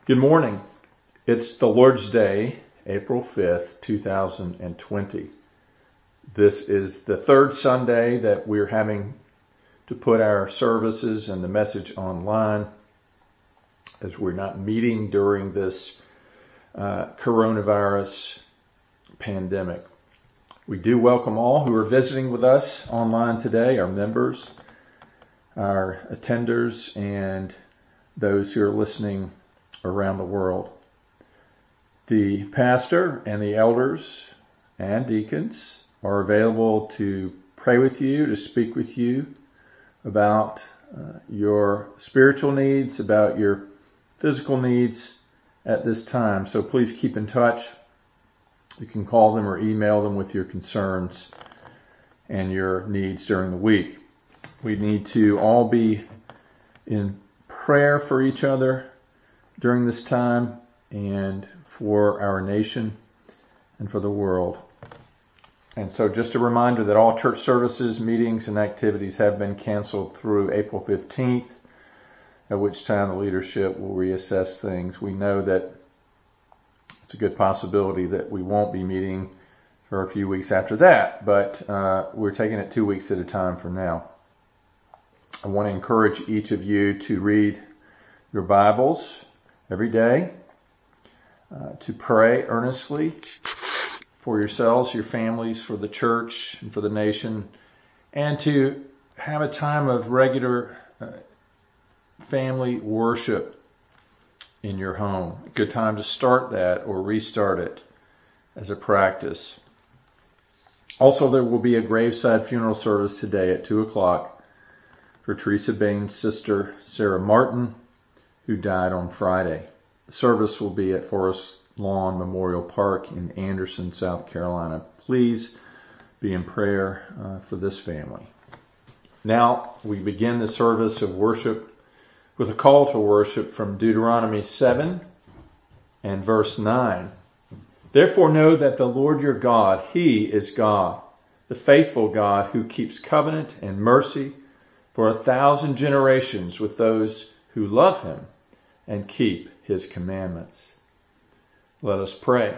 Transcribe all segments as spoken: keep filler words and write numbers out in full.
Good morning. It's the Lord's Day, April fifth, two thousand twenty. This is the third Sunday that we're having to put our services and the message online, as we're not meeting during this uh, coronavirus pandemic. We do welcome all who are visiting with us online today, our members, our attenders, and those who are listening around the world. The pastor and the elders and deacons are available to pray with you, to speak with you about uh, your spiritual needs, about your physical needs at this time. So please keep in touch. You can call them or email them with your concerns and your needs during the week. We need to all be in prayer for each other during this time and for our nation and for the world. And so just a reminder that all church services, meetings, and activities have been canceled through April fifteenth, at which time the leadership will reassess things. We know that it's a good possibility that we won't be meeting for a few weeks after that, but uh, we're taking it two weeks at a time for now. I want to encourage each of you to read your Bibles every day, uh, to pray earnestly for yourselves, your families, for the church, and for the nation, and to have a time of regular uh, family worship in your home. A good time to start that or restart it as a practice. Also, there will be a graveside funeral service today at two o'clock for Teresa Bain's sister, Sarah Martin, who died on Friday. The service will be at Forest Lawn Memorial Park in Anderson, South Carolina. Please be in prayer uh, for this family. Now we begin the service of worship with a call to worship from Deuteronomy seven and verse nine. Therefore know that the Lord your God, He is God, the faithful God who keeps covenant and mercy for a thousand generations with those who love Him and keep His commandments. Let us pray.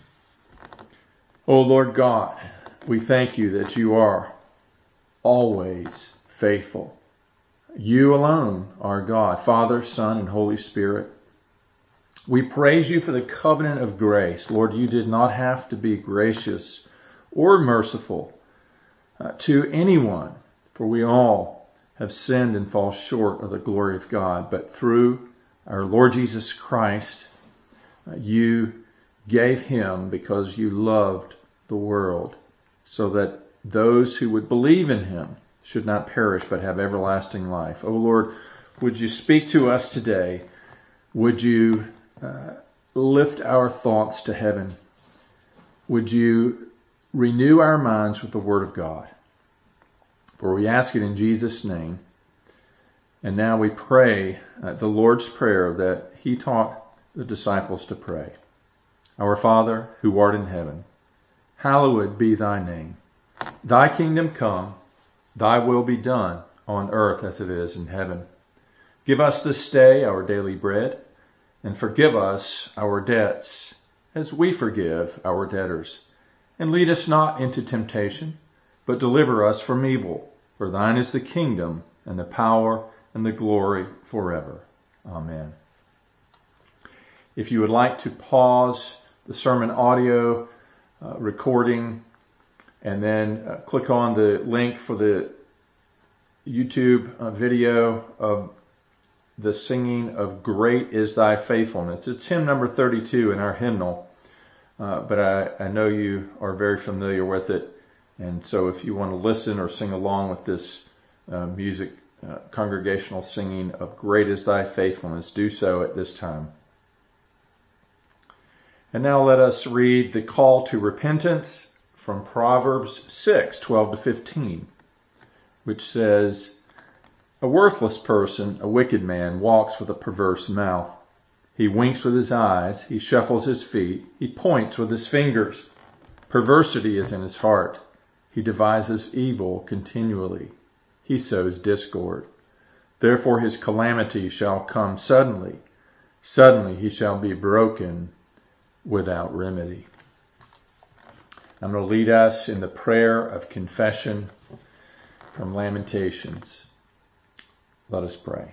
O Lord God, we thank you that you are always faithful. You alone are God, Father, Son, and Holy Spirit. We praise you for the covenant of grace. Lord, you did not have to be gracious or merciful uh, to anyone, for we all have sinned and fall short of the glory of God. But through our Lord Jesus Christ, uh, you gave Him because you loved the world, so that those who would believe in Him should not perish but have everlasting life. O Lord, would you speak to us today? Would you uh, lift our thoughts to heaven? Would you renew our minds with the Word of God? For we ask it in Jesus' name. And now we pray uh, the Lord's Prayer that He taught the disciples to pray. Our Father, who art in heaven, hallowed be thy name. Thy kingdom come, thy will be done on earth as it is in heaven. Give us this day our daily bread, and forgive us our debts as we forgive our debtors. And lead us not into temptation, but deliver us from evil. For thine is the kingdom and the power and the glory forever. Amen. If you would like to pause the sermon audio uh, recording and then uh, click on the link for the YouTube uh, video of the singing of Great is Thy Faithfulness. It's hymn number thirty-two in our hymnal, uh, but I, I know you are very familiar with it. And so if you want to listen or sing along with this uh, music, uh, congregational singing of Great is Thy Faithfulness, do so at this time. And now let us read the call to repentance from Proverbs six, twelve to fifteen, which says, a worthless person, a wicked man, walks with a perverse mouth. He winks with his eyes, he shuffles his feet, he points with his fingers. Perversity is in his heart. He devises evil continually. He sows discord. Therefore his calamity shall come suddenly. Suddenly he shall be broken without remedy. I'm going to lead us in the prayer of confession from Lamentations. Let us pray.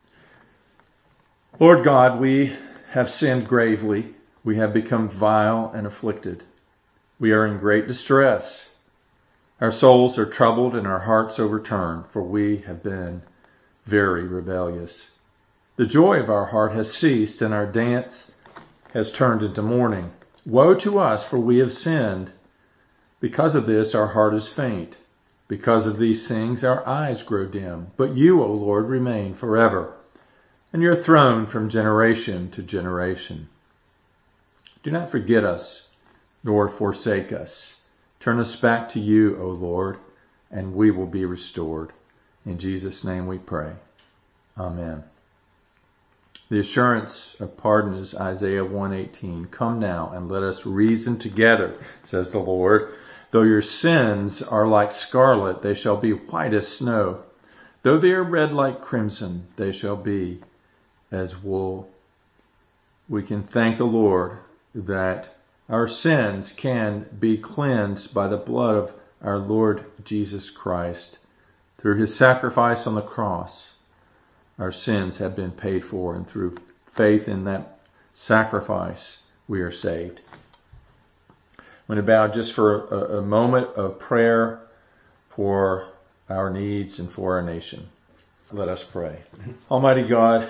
Lord God, we have sinned gravely. We have become vile and afflicted. We are in great distress. Our souls are troubled and our hearts overturned, for we have been very rebellious. The joy of our heart has ceased, and our dance has turned into mourning. Woe to us, for we have sinned. Because of this, our heart is faint. Because of these things, our eyes grow dim. But you, O Lord, remain forever, and your throne from generation to generation. Do not forget us, nor forsake us. Turn us back to you, O Lord, and we will be restored. In Jesus' name we pray. Amen. The assurance of pardon is Isaiah one eighteen. Come now and let us reason together, says the Lord. Though your sins are like scarlet, they shall be white as snow. Though they are red like crimson, they shall be as wool. We can thank the Lord that our sins can be cleansed by the blood of our Lord Jesus Christ. Through his sacrifice on the cross, our sins have been paid for, and through faith in that sacrifice, we are saved. I'm going to bow just for a, a moment of prayer for our needs and for our nation. Let us pray. Almighty God,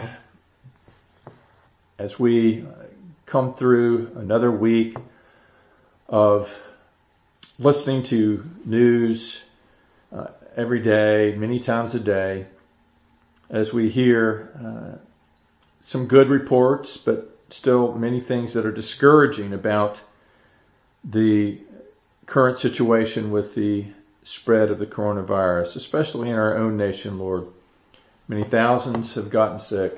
as we come through another week of listening to news uh, every day, many times a day, as we hear uh, some good reports, but still many things that are discouraging about the current situation with the spread of the coronavirus, especially in our own nation, Lord. Many thousands have gotten sick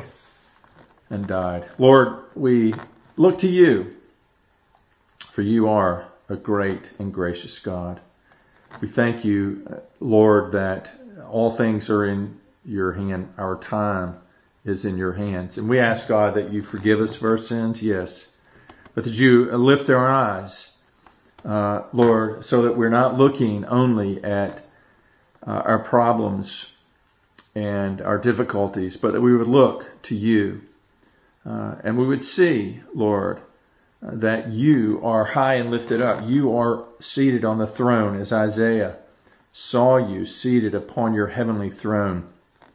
and died. Lord, we look to you, for you are a great and gracious God. We thank you, Lord, that all things are in your hand. Our time is in your hands. And we ask, God, that you forgive us of our sins, yes, but that you lift our eyes, uh, Lord, so that we're not looking only at uh, our problems and our difficulties, but that we would look to you. Uh, and we would see, Lord, uh, that you are high and lifted up. You are seated on the throne, as Isaiah saw you seated upon your heavenly throne.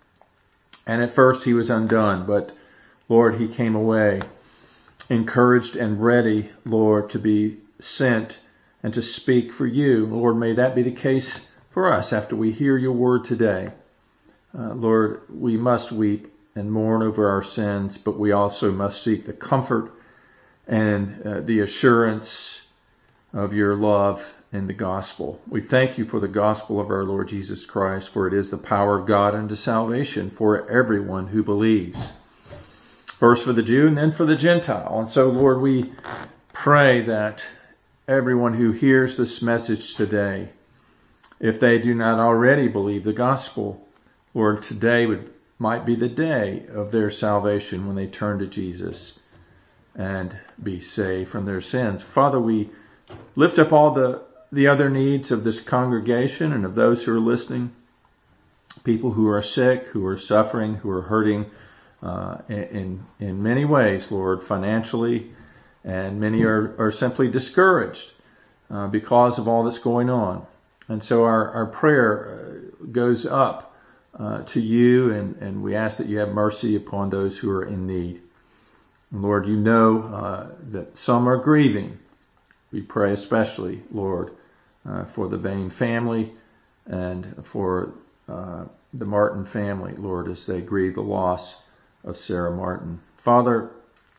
And at first he was undone, but Lord, he came away encouraged and ready, Lord, to be sent and to speak for you. Lord, may that be the case for us after we hear your word today. Uh, Lord, we must weep and mourn over our sins, but we also must seek the comfort and uh, the assurance of your love in the gospel. We thank you for the gospel of our Lord Jesus Christ, for it is the power of God unto salvation for everyone who believes. First for the Jew and then for the Gentile. And so, Lord, we pray that everyone who hears this message today, if they do not already believe the gospel, Lord, today would might be the day of their salvation when they turn to Jesus and be saved from their sins. Father, we lift up all the, the other needs of this congregation and of those who are listening, people who are sick, who are suffering, who are hurting uh, in, in many ways, Lord, financially, and many are, are simply discouraged uh, because of all that's going on. And so our, our prayer goes up Uh, to you, and, and we ask that you have mercy upon those who are in need. And Lord, you know uh, that some are grieving. We pray especially, Lord, uh, for the Bain family and for uh, the Martin family, Lord, as they grieve the loss of Sarah Martin. Father,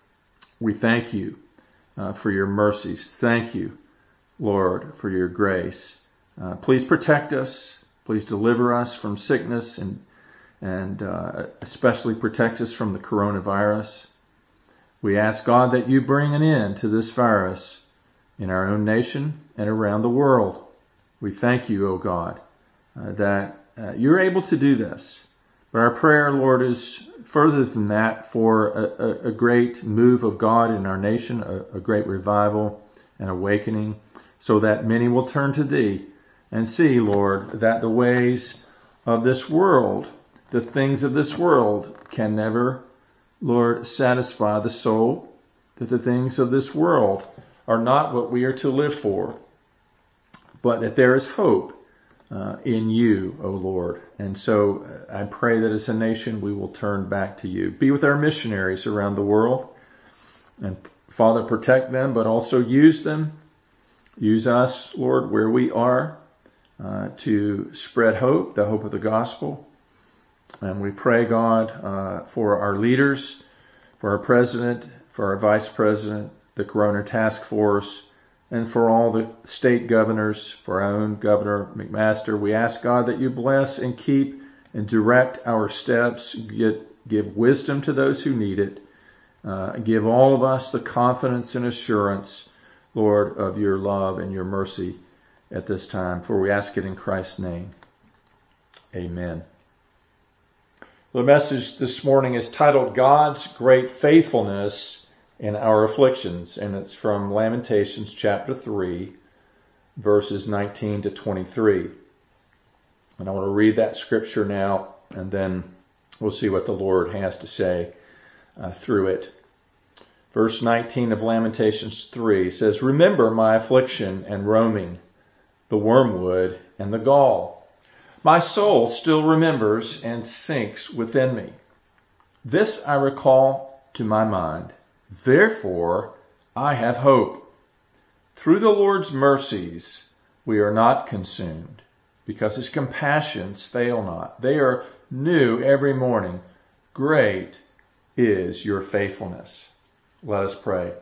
we thank you uh, for your mercies. Thank you, Lord, for your grace. Uh, please protect us. Please deliver us from sickness and and uh, especially protect us from the coronavirus. We ask, God, that you bring an end to this virus in our own nation and around the world. We thank you, O God, uh, that uh, you're able to do this. But our prayer, Lord, is further than that, for a, a, a great move of God in our nation, a, a great revival and awakening, so that many will turn to Thee and see, Lord, that the ways of this world, the things of this world, can never, Lord, satisfy the soul, that the things of this world are not what we are to live for, but that there is hope uh, in You, O Lord. And so I pray that as a nation we will turn back to You. Be with our missionaries around the world. And Father, protect them, but also use them. Use us, Lord, where we are uh, to spread hope, the hope of the gospel. And we pray, God, uh, for our leaders, for our president, for our vice president, the Corona Task Force, and for all the state governors, for our own Governor McMaster. We ask, God, that You bless and keep and direct our steps, get, give wisdom to those who need it. Uh, give all of us the confidence and assurance, Lord, of Your love and Your mercy at this time. For we ask it in Christ's name. Amen. The message this morning is titled God's Great Faithfulness in Our Afflictions, and it's from Lamentations chapter three, verses nineteen to twenty-three. And I want to read that scripture now, and then we'll see what the Lord has to say uh, through it. Verse nineteen of Lamentations three says, Remember my affliction and roaming, the wormwood and the gall. My soul still remembers and sinks within me. This I recall to my mind. Therefore I have hope. Through the Lord's mercies we are not consumed, because His compassions fail not. They are new every morning. Great is Your faithfulness. Let us pray.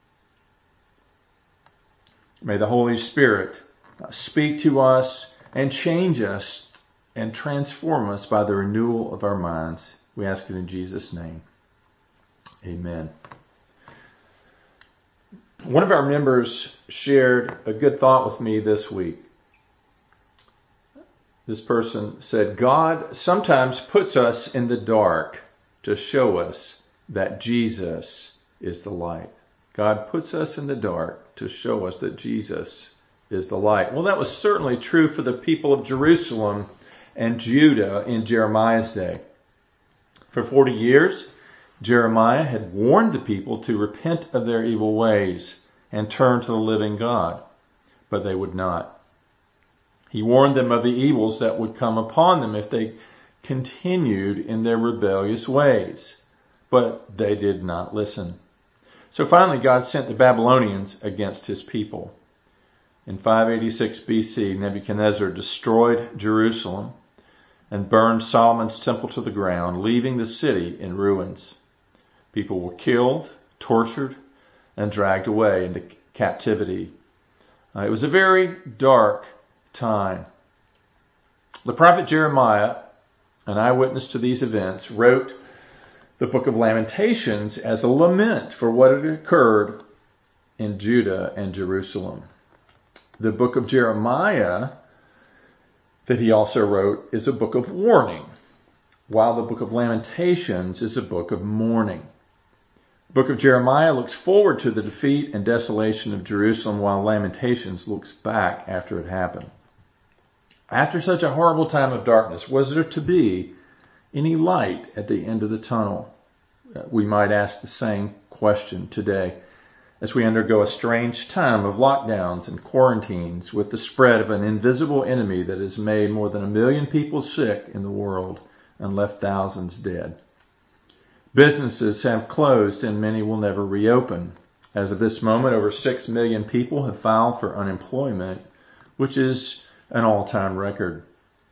May the Holy Spirit speak to us and change us and transform us by the renewal of our minds. We ask it in Jesus' name. Amen. One of our members shared a good thought with me this week. This person said, God sometimes puts us in the dark to show us that Jesus is the light. God puts us in the dark to show us that Jesus is the light. Well, that was certainly true for the people of Jerusalem and Judah in Jeremiah's day. For forty years, Jeremiah had warned the people to repent of their evil ways and turn to the living God, but they would not. He warned them of the evils that would come upon them if they continued in their rebellious ways, but they did not listen. So finally, God sent the Babylonians against His people. In five eighty-six B C, Nebuchadnezzar destroyed Jerusalem and burned Solomon's temple to the ground, leaving the city in ruins. People were killed, tortured, and dragged away into captivity. Uh, it was a very dark time. The prophet Jeremiah, an eyewitness to these events, wrote the book of Lamentations as a lament for what had occurred in Judah and Jerusalem. The book of Jeremiah that he also wrote is a book of warning, while the book of Lamentations is a book of mourning. The book of Jeremiah looks forward to the defeat and desolation of Jerusalem, while Lamentations looks back after it happened. After such a horrible time of darkness, was there to be any light at the end of the tunnel? We might ask the same question today as we undergo a strange time of lockdowns and quarantines with the spread of an invisible enemy that has made more than a million people sick in the world and left thousands dead. Businesses have closed and many will never reopen. As of this moment, over six million people have filed for unemployment, which is an all-time record.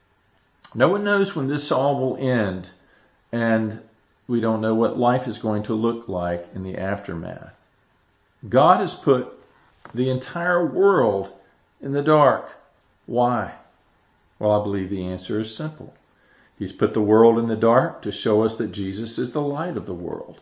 No one knows when this all will end, and we don't know what life is going to look like in the aftermath. God has put the entire world in the dark. Why? Well, I believe the answer is simple. He's put the world in the dark to show us that Jesus is the light of the world.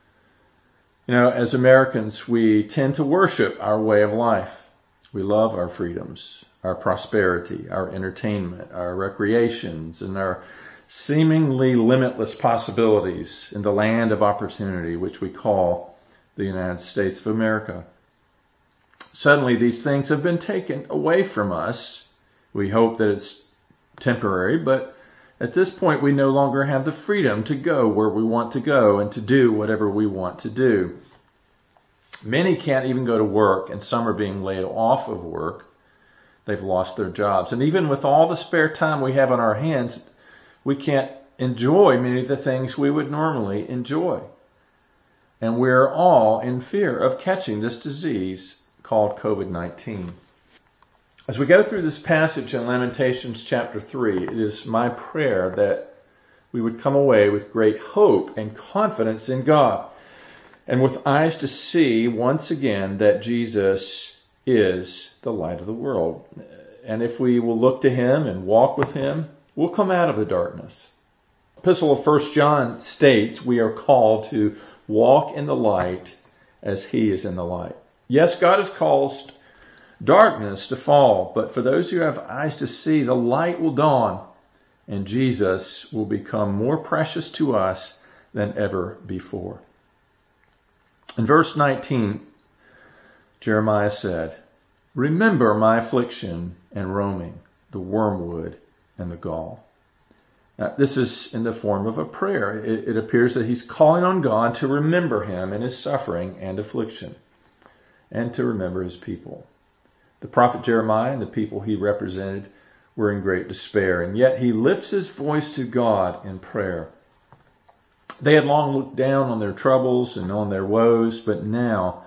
You know, as Americans, we tend to worship our way of life. We love our freedoms, our prosperity, our entertainment, our recreations, and our seemingly limitless possibilities in the land of opportunity, which we call the United States of America. Suddenly, these things have been taken away from us. We hope that it's temporary, but at this point, we no longer have the freedom to go where we want to go and to do whatever we want to do. Many can't even go to work, and some are being laid off of work. They've lost their jobs. And even with all the spare time we have on our hands, we can't enjoy many of the things we would normally enjoy. And we're all in fear of catching this disease called covid nineteen. As we go through this passage in Lamentations chapter three, it is my prayer that we would come away with great hope and confidence in God, and with eyes to see once again that Jesus is the light of the world. And if we will look to him and walk with him, we'll come out of the darkness. Epistle of First John states we are called to walk in the light as he is in the light. Yes, God has caused darkness to fall, but for those who have eyes to see, the light will dawn, and Jesus will become more precious to us than ever before. In verse nineteen, Jeremiah said, "Remember my affliction and roaming, the wormwood and the gall." Now, this is in the form of a prayer. It, it appears that he's calling on God to remember him in his suffering and affliction, and to remember his people. The prophet Jeremiah and the people he represented were in great despair, and yet he lifts his voice to God in prayer. They had long looked down on their troubles and on their woes, but now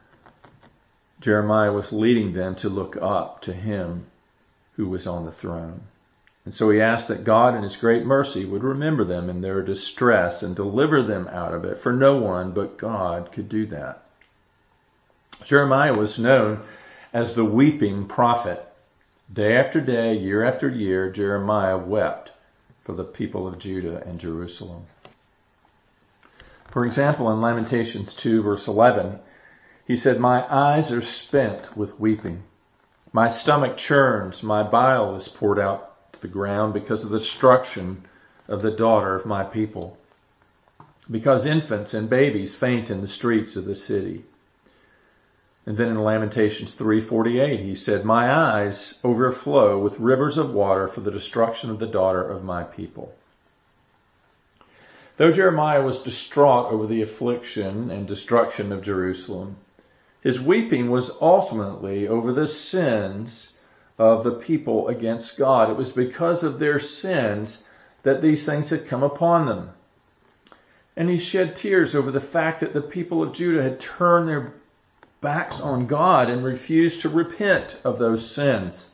Jeremiah was leading them to look up to him who was on the throne. And so he asked that God in his great mercy would remember them in their distress and deliver them out of it, for no one but God could do that. Jeremiah was known as the weeping prophet. Day after day, year after year, Jeremiah wept for the people of Judah and Jerusalem. For example, in Lamentations two, verse eleven, he said, "My eyes are spent with weeping. My stomach churns, my bile is poured out to the ground because of the destruction of the daughter of my people, because infants and babies faint in the streets of the city." And then in Lamentations three forty-eight, he said, "My eyes overflow with rivers of water for the destruction of the daughter of my people." Though Jeremiah was distraught over the affliction and destruction of Jerusalem, his weeping was ultimately over the sins of the people against God. It was because of their sins that these things had come upon them. And he shed tears over the fact that the people of Judah had turned their backs on God and refused to repent of those sins.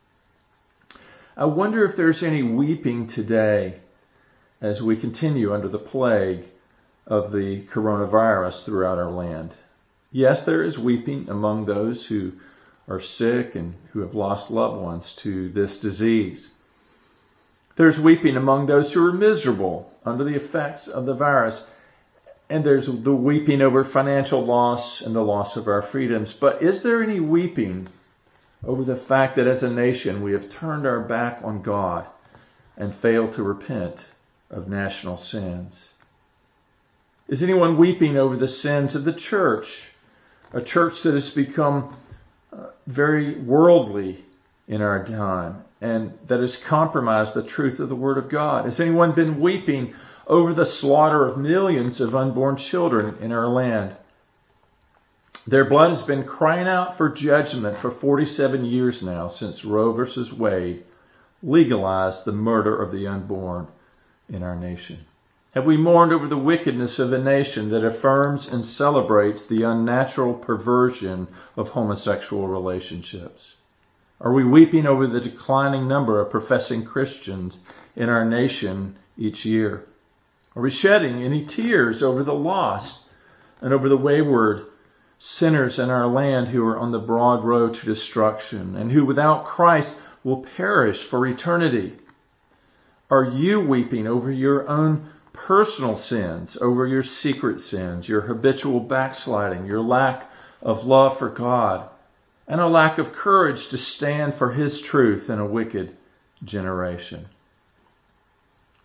I wonder if there's any weeping today as we continue under the plague of the coronavirus throughout our land. Yes, there is weeping among those who are sick and who have lost loved ones to this disease. There's weeping among those who are miserable under the effects of the virus. And there's the weeping over financial loss and the loss of our freedoms. But is there any weeping over the fact that as a nation we have turned our back on God and failed to repent of national sins? Is anyone weeping over the sins of the church? A church that has become uh, very worldly in our time and that has compromised the truth of the Word of God. Has anyone been weeping over the slaughter of millions of unborn children in our land? Their blood has been crying out for judgment for forty-seven years now, since Roe versus Wade legalized the murder of the unborn in our nation. Have we mourned over the wickedness of a nation that affirms and celebrates the unnatural perversion of homosexual relationships? Are we weeping over the declining number of professing Christians in our nation each year? Are we shedding any tears over the lost and over the wayward sinners in our land who are on the broad road to destruction and who without Christ will perish for eternity? Are you weeping over your own personal sins, over your secret sins, your habitual backsliding, your lack of love for God, and a lack of courage to stand for His truth in a wicked generation?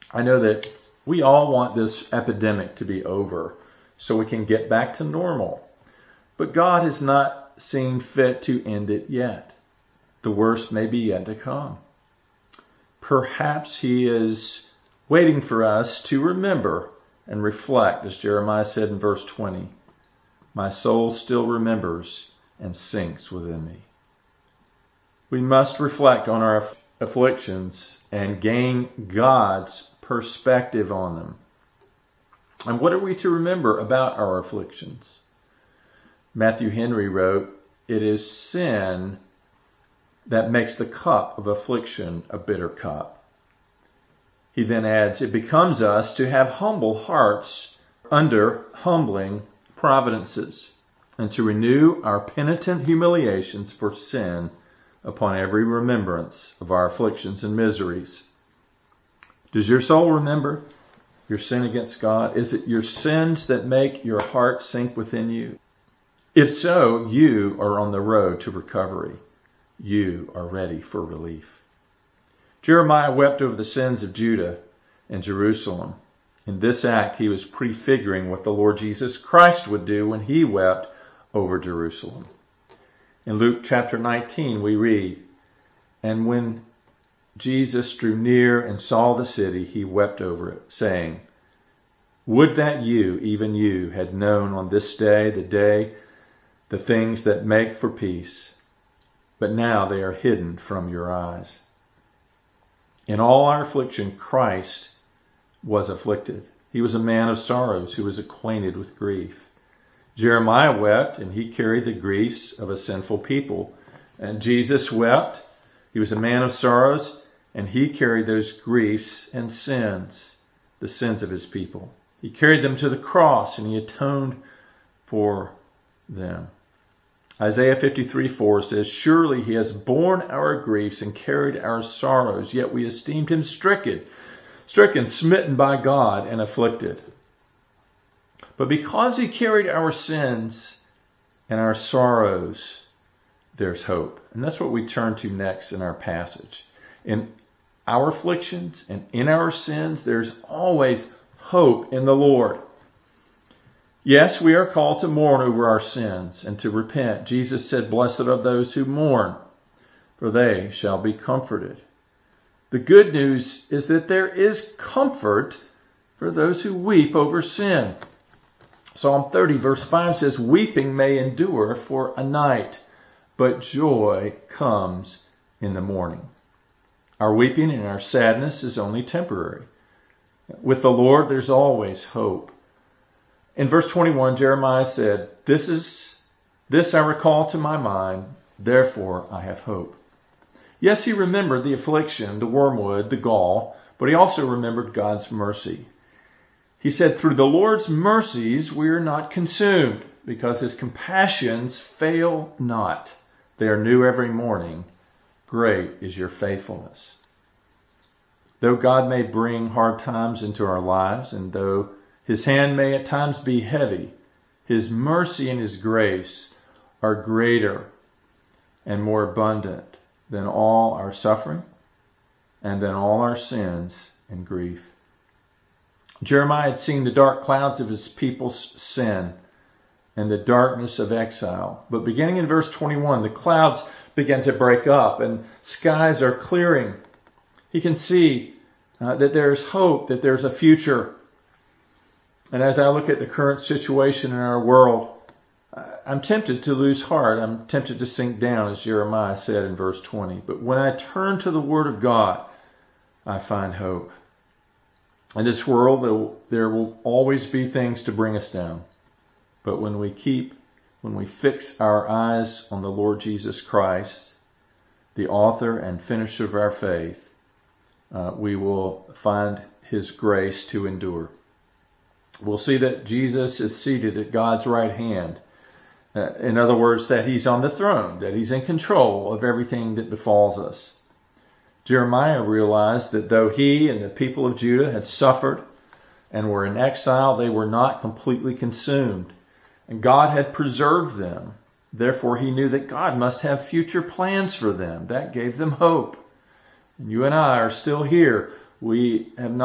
I know that we all want this epidemic to be over so we can get back to normal. But God has not seen fit to end it yet. The worst may be yet to come. Perhaps He is waiting for us to remember and reflect, as Jeremiah said in verse twenty, "My soul still remembers and sinks within me." We must reflect on our afflictions and gain God's perspective on them. And what are we to remember about our afflictions? Matthew Henry wrote, "It is sin that makes the cup of affliction a bitter cup." He then adds, "It becomes us to have humble hearts under humbling providences, and to renew our penitent humiliations for sin upon every remembrance of our afflictions and miseries." Does your soul remember your sin against God? Is it your sins that make your heart sink within you? If so, you are on the road to recovery. You are ready for relief. Jeremiah wept over the sins of Judah and Jerusalem. In this act, he was prefiguring what the Lord Jesus Christ would do when he wept over Jerusalem. In Luke chapter nineteen, we read, "And when Jesus drew near and saw the city, he wept over it, saying, Would that you, even you, had known on this day, the day, the things that make for peace, but now they are hidden from your eyes." In all our affliction, Christ was afflicted. He was a man of sorrows who was acquainted with grief. Jeremiah wept, and he carried the griefs of a sinful people. And Jesus wept. He was a man of sorrows, and he carried those griefs and sins, the sins of his people. He carried them to the cross, and he atoned for them. Isaiah fifty-three four says, "Surely he has borne our griefs and carried our sorrows, yet we esteemed him stricken, stricken, smitten by God, and afflicted." But because he carried our sins and our sorrows, there's hope. And that's what we turn to next in our passage. In our afflictions and in our sins, there's always hope in the Lord. Yes, we are called to mourn over our sins and to repent. Jesus said, "Blessed are those who mourn, for they shall be comforted." The good news is that there is comfort for those who weep over sin. Psalm thirty verse five says, "Weeping may endure for a night, but joy comes in the morning." Our weeping and our sadness is only temporary. With the Lord, there's always hope. In verse twenty-one, Jeremiah said, This is this I recall to my mind, therefore I have hope. Yes, he remembered the affliction, the wormwood, the gall, but he also remembered God's mercy. He said, "Through the Lord's mercies we are not consumed, because his compassions fail not. They are new every morning. Great is your faithfulness." Though God may bring hard times into our lives, and though his hand may at times be heavy, his mercy and his grace are greater and more abundant than all our suffering and than all our sins and grief. Jeremiah had seen the dark clouds of his people's sin and the darkness of exile. But beginning in verse twenty-one, the clouds begin to break up and skies are clearing. He can see uh, that there's hope, that there's a future. And as I look at the current situation in our world, I'm tempted to lose heart. I'm tempted to sink down, as Jeremiah said in verse twenty. But when I turn to the Word of God, I find hope. In this world, there will always be things to bring us down. But when we keep, when we fix our eyes on the Lord Jesus Christ, the author and finisher of our faith, uh, we will find his grace to endure. We'll see that Jesus is seated at God's right hand. Uh, in other words, that he's on the throne, that he's in control of everything that befalls us. Jeremiah realized that though he and the people of Judah had suffered and were in exile, they were not completely consumed. And God had preserved them. Therefore, he knew that God must have future plans for them. That gave them hope. And you and I are still here. We have not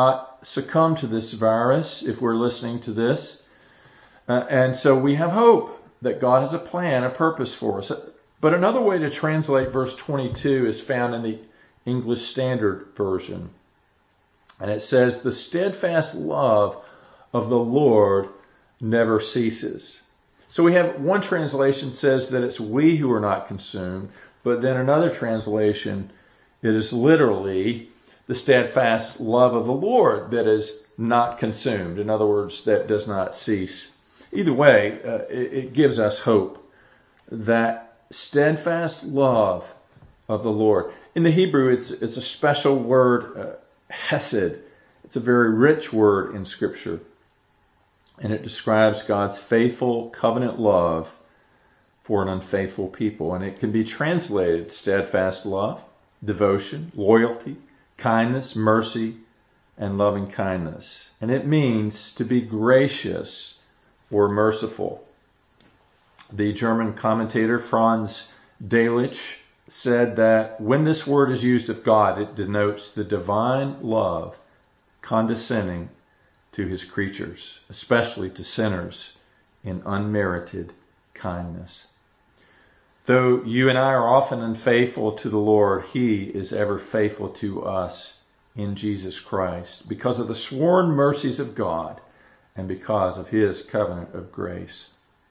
succumb to this virus if we're listening to this. Uh, and so we have hope that God has a plan, a purpose for us. But another way to translate verse twenty-two is found in the English Standard Version. And it says, the steadfast love of the Lord never ceases. So we have one translation says that it's we who are not consumed, but then another translation, it is literally the steadfast love of the Lord that is not consumed. In other words, that does not cease. Either way, uh, it, it gives us hope. That steadfast love of the Lord. In the Hebrew, it's, it's a special word, uh, hesed. It's a very rich word in Scripture. And it describes God's faithful covenant love for an unfaithful people. And it can be translated steadfast love, devotion, loyalty, kindness, mercy, and loving kindness. And it means to be gracious or merciful. The German commentator Franz Delitzsch said that when this word is used of God, it denotes the divine love condescending to his creatures, especially to sinners, in unmerited kindness. Though you and I are often unfaithful to the Lord, he is ever faithful to us in Jesus Christ because of the sworn mercies of God and because of his covenant of grace.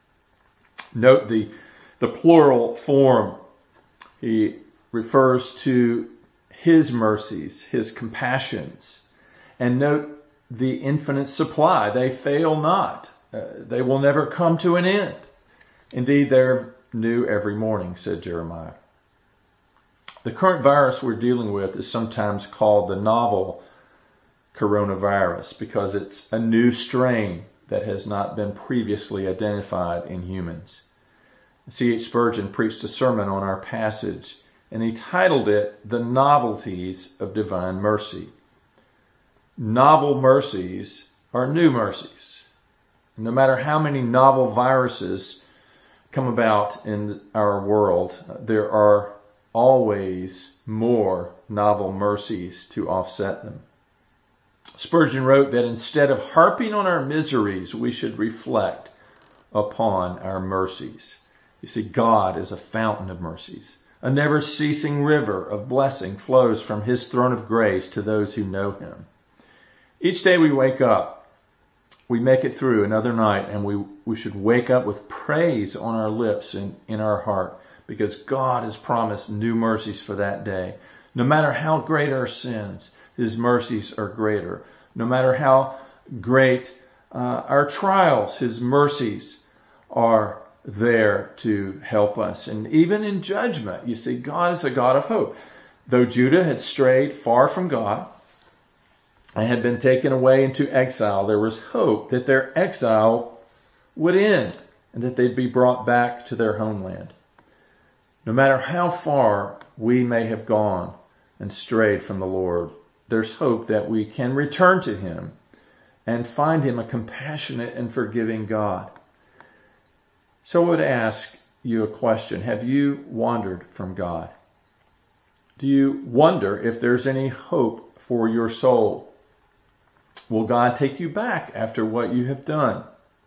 Note the, the plural form. He refers to his mercies, his compassions. And note the infinite supply. They fail not. Uh, they will never come to an end. Indeed, they're new every morning, said Jeremiah. The current virus we're dealing with is sometimes called the novel coronavirus because it's a new strain that has not been previously identified in humans. C H Spurgeon preached a sermon on our passage, and he titled it, The Novelties of Divine Mercy. Novel mercies are new mercies. No matter how many novel viruses come about in our world, there are always more novel mercies to offset them. Spurgeon wrote that instead of harping on our miseries, we should reflect upon our mercies. You see, God is a fountain of mercies. A never-ceasing river of blessing flows from his throne of grace to those who know him. Each day we wake up, we make it through another night, and we, we should wake up with praise on our lips and in our heart because God has promised new mercies for that day. No matter how great our sins, his mercies are greater. No matter how great uh, our trials, his mercies are there to help us. And even in judgment, you see, God is a God of hope. Though Judah had strayed far from God and had been taken away into exile, there was hope that their exile would end and that they'd be brought back to their homeland. No matter how far we may have gone and strayed from the Lord, there's hope that we can return to him and find him a compassionate and forgiving God. So I would ask you a question. Have you wandered from God? Do you wonder if there's any hope for your soul? Will God take you back after what you have done?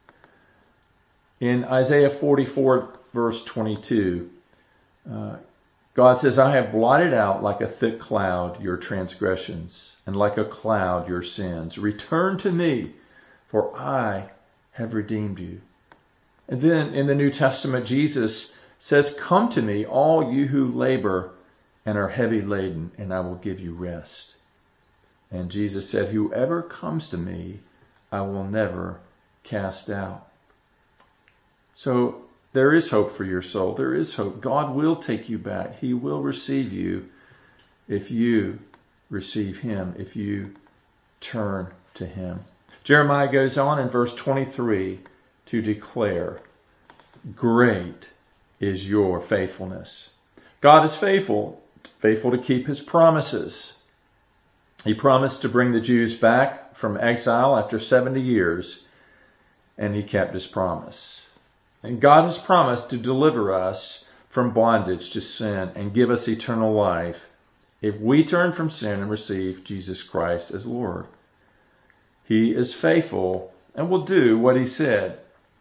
In Isaiah forty-four, verse twenty-two, uh, God says, I have blotted out like a thick cloud your transgressions, and like a cloud your sins. Return to me, for I have redeemed you. And then in the New Testament, Jesus says, come to me, all you who labor and are heavy laden, and I will give you rest. And Jesus said, whoever comes to me, I will never cast out. So there is hope for your soul. There is hope. God will take you back. He will receive you if you receive him, if you turn to him. Jeremiah goes on in verse twenty-three to declare, great is your faithfulness. God is faithful, faithful to keep his promises. He promised to bring the Jews back from exile after seventy years, and he kept his promise. And God has promised to deliver us from bondage to sin and give us eternal life if we turn from sin and receive Jesus Christ as Lord. He is faithful and will do what he said.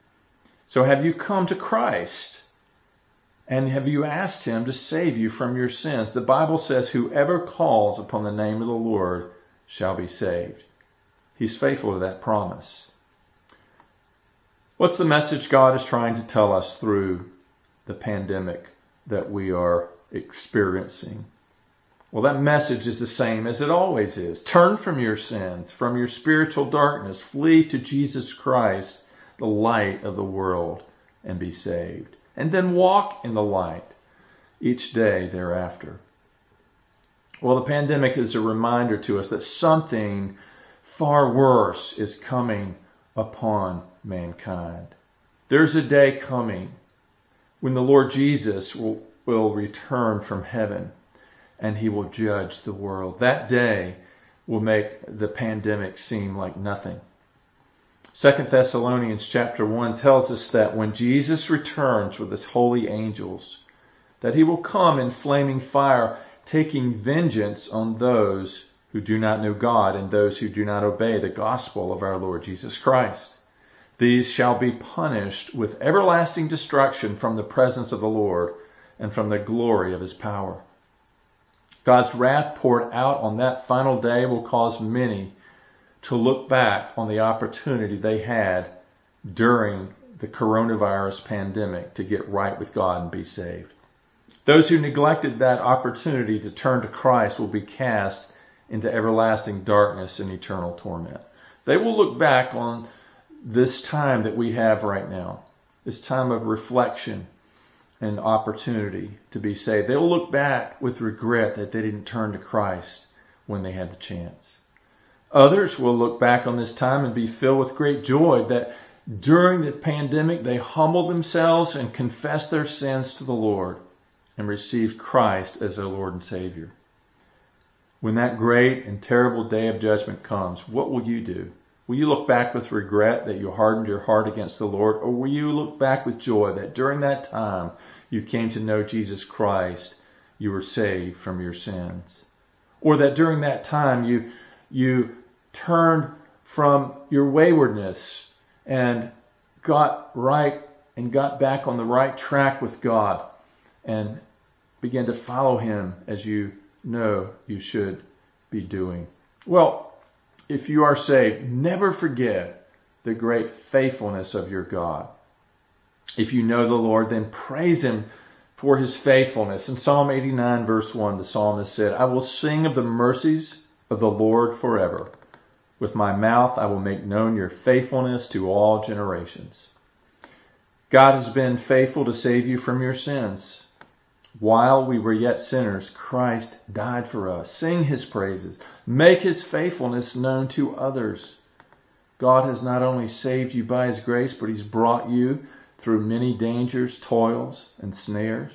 So have you come to Christ? And have you asked him to save you from your sins? The Bible says, whoever calls upon the name of the Lord shall be saved. He's faithful to that promise. What's the message God is trying to tell us through the pandemic that we are experiencing? Well, that message is the same as it always is. Turn from your sins, from your spiritual darkness. Flee to Jesus Christ, the light of the world, and be saved. And then walk in the light each day thereafter. Well, the pandemic is a reminder to us that something far worse is coming upon mankind. There's a day coming when the Lord Jesus will, will return from heaven and he will judge the world. That day will make the pandemic seem like nothing. Second Thessalonians chapter one tells us that when Jesus returns with his holy angels, that he will come in flaming fire, taking vengeance on those who do not know God and those who do not obey the gospel of our Lord Jesus Christ. These shall be punished with everlasting destruction from the presence of the Lord and from the glory of his power. God's wrath poured out on that final day will cause many to look back on the opportunity they had during the coronavirus pandemic to get right with God and be saved. Those who neglected that opportunity to turn to Christ will be cast into everlasting darkness and eternal torment. They will look back on this time that we have right now, this time of reflection and opportunity to be saved. They will look back with regret that they didn't turn to Christ when they had the chance. Others will look back on this time and be filled with great joy that during the pandemic they humbled themselves and confessed their sins to the Lord and received Christ as their Lord and Savior. When that great and terrible day of judgment comes, what will you do? Will you look back with regret that you hardened your heart against the Lord? Or will you look back with joy that during that time you came to know Jesus Christ, you were saved from your sins? Or that during that time you, you turned from your waywardness and got right and got back on the right track with God and began to follow him as you know you should be doing? Well, if you are saved, never forget the great faithfulness of your God. If you know the Lord, then praise him for his faithfulness. In Psalm eighty-nine, verse one, the psalmist said, I will sing of the mercies of the Lord forever. With my mouth I will make known your faithfulness to all generations. God has been faithful to save you from your sins. While we were yet sinners, Christ died for us. Sing his praises. Make his faithfulness known to others. God has not only saved you by his grace, but he's brought you through many dangers, toils, and snares.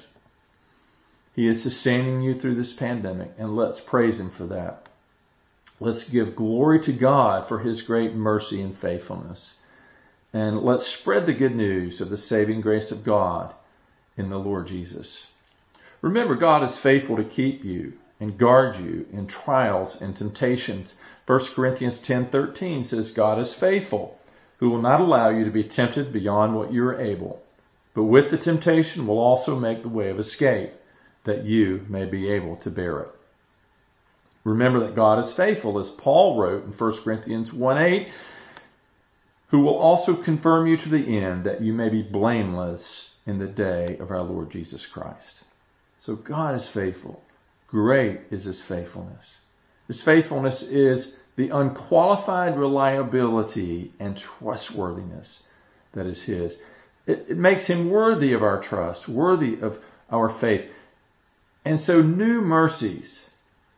He is sustaining you through this pandemic, and let's praise him for that. Let's give glory to God for his great mercy and faithfulness. And let's spread the good news of the saving grace of God in the Lord Jesus. Remember, God is faithful to keep you and guard you in trials and temptations. First Corinthians ten thirteen says, God is faithful, who will not allow you to be tempted beyond what you are able, but with the temptation will also make the way of escape, that you may be able to bear it. Remember that God is faithful, as Paul wrote in First Corinthians one eight, who will also confirm you to the end, that you may be blameless in the day of our Lord Jesus Christ. So God is faithful. Great is his faithfulness. His faithfulness is the unqualified reliability and trustworthiness that is his. It, it makes him worthy of our trust, worthy of our faith. And so new mercies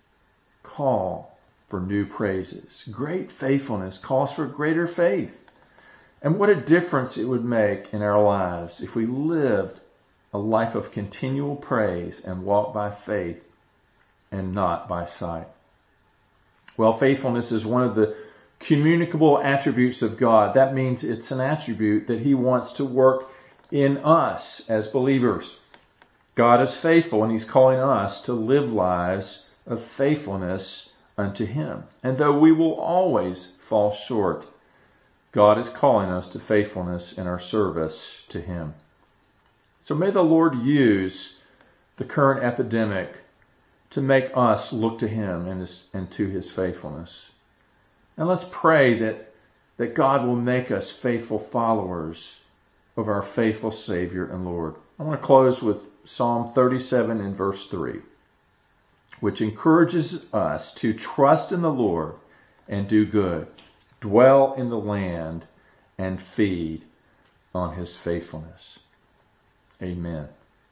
call for new praises. Great faithfulness calls for greater faith. And what a difference it would make in our lives if we lived a life of continual praise and walk by faith and not by sight. Well, faithfulness is one of the communicable attributes of God. That means it's an attribute that he wants to work in us as believers. God is faithful, and he's calling us to live lives of faithfulness unto him. And though we will always fall short, God is calling us to faithfulness in our service to Him. So may the Lord use the current epidemic to make us look to Him and, his, and to His faithfulness. And let's pray that, that God will make us faithful followers of our faithful Savior and Lord. I want to close with Psalm thirty-seven and verse three, which encourages us to trust in the Lord and do good, dwell in the land and feed on His faithfulness. Amen.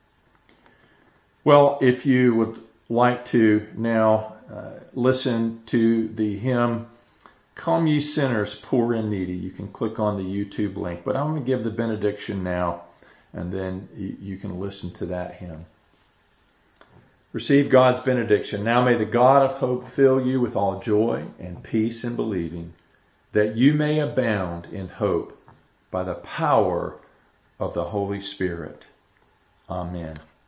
Well, if you would like to now uh, listen to the hymn, Come Ye Sinners, Poor and Needy, you can click on the YouTube link. But I'm going to give the benediction now, and then you, you can listen to that hymn. Receive God's benediction. Now may the God of hope fill you with all joy and peace in believing, that you may abound in hope by the power of the Holy Spirit. Amen.